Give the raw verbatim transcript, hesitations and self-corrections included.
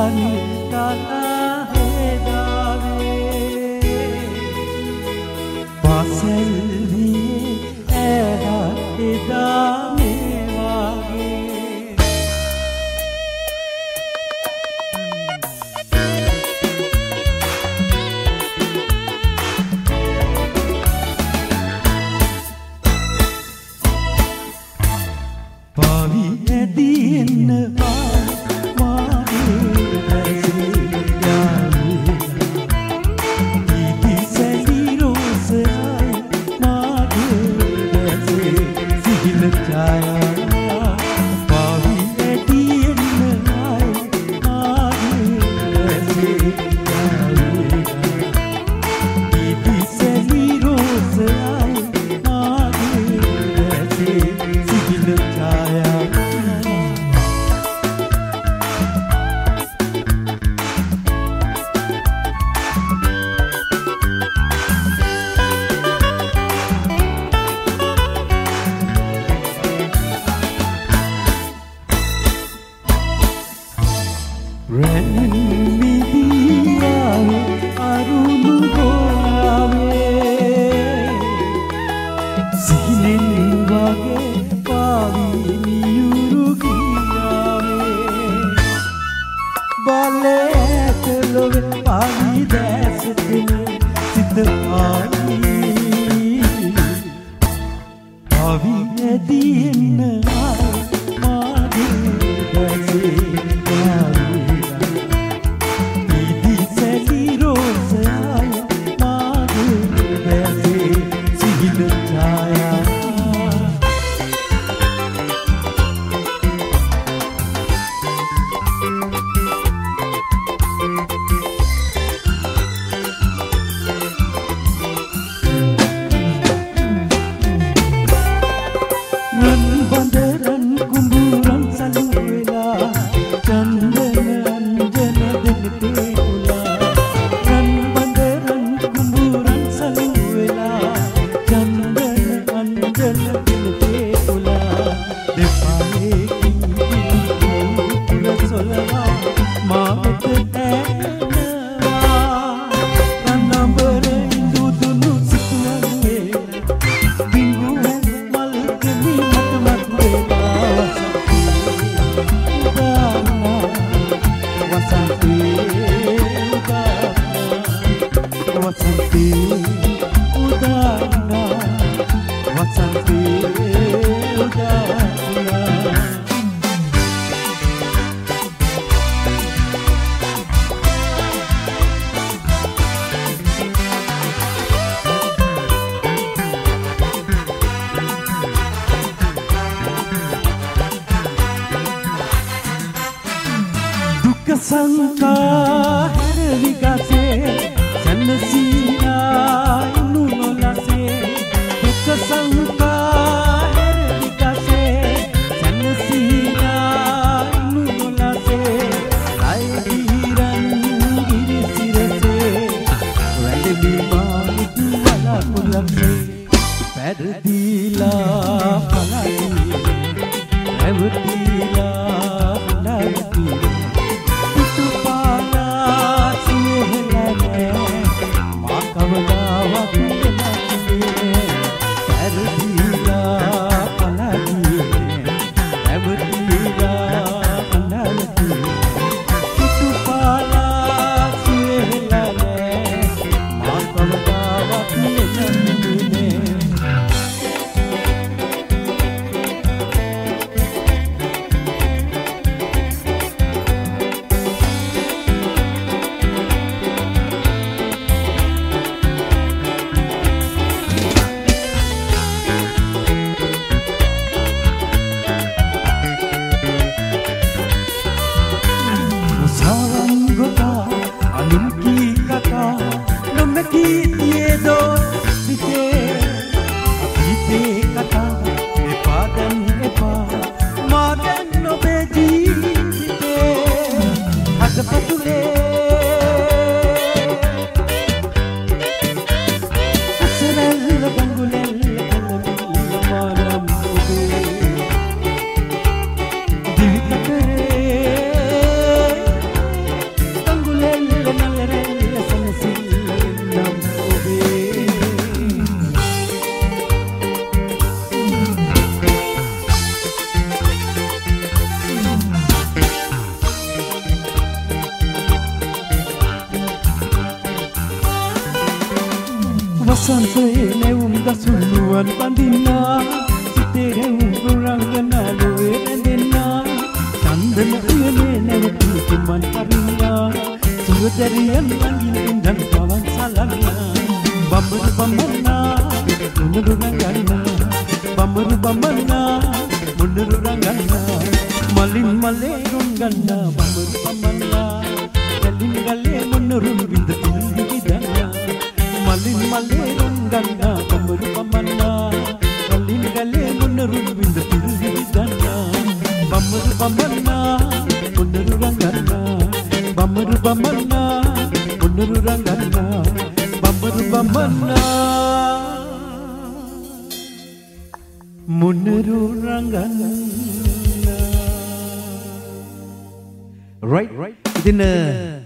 දානි තාලා හේදාවේ පාසල් වියේ ඇහත් එදා මේ වාගේ පාවි ඇදී එන්න වසන්තයේ නැවුම් දසුනුවන් බඳින්නා සිතේ රැවුම් රංගනා ලොවේ රැඳෙන්නා චන්දන උයනේ නැවතු තුමන් පරින්නා සුවදරියන් අඟින් ඉඳන් පවන් සලන්නා බම්බරු බම්බන්නා මුනුරු රංගන්නා බම්බරු බම්බන්නා මුනුරු රංගන්නා මලින් මලේ රංගන්නා බම්බරු බම්බන්නා ගලින් ගලේ මුනුරු විඳ පිළිවිදන්නා මලින් මලේ රංගන්නා බම්බරු බම්බන්නා ගලින් ගලේ මුනුරු විඳ පිළිවිදන්නා බම්බරු බම්බන්නා මුනුරු රංගන්නා බම්බරු බම්බන්නා මුනුරු රංගන්නා බම්බරු බම්බන්නා මුනුරු රංගන්නා right right ඉතින්